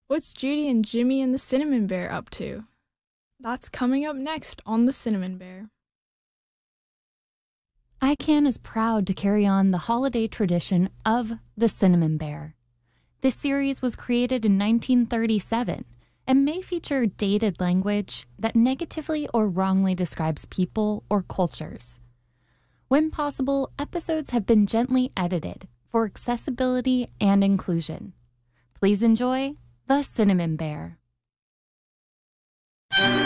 What's Judy and Jimmy and the Cinnamon Bear up to? That's coming up next on The Cinnamon Bear. ICANN is proud to carry on the holiday tradition of the Cinnamon Bear. This series was created in 1937 and may feature dated language that negatively or wrongly describes people or cultures. When possible, episodes have been gently edited for accessibility and inclusion. Please enjoy The Cinnamon Bear.